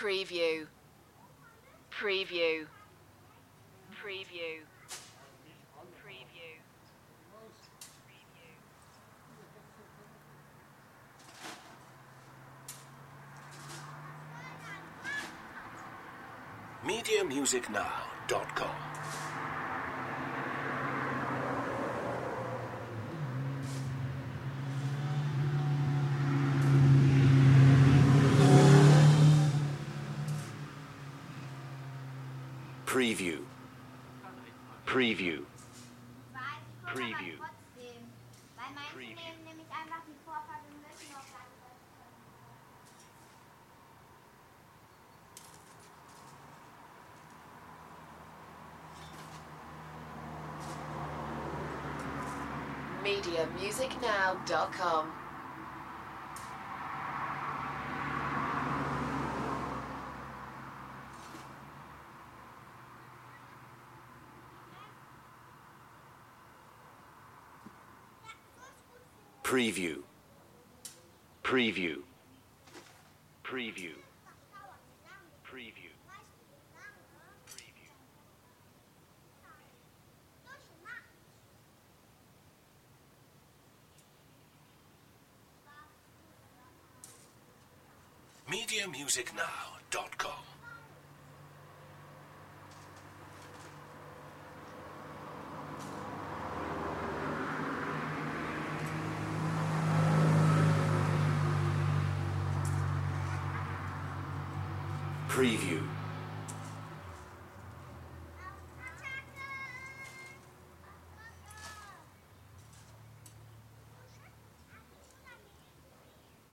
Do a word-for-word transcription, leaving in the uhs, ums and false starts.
Preview. Preview. Preview. Preview. media music now dot com. Preview. Preview. Preview. media music now dot com. Preview. Preview. Preview. Preview. media music now dot com. Preview.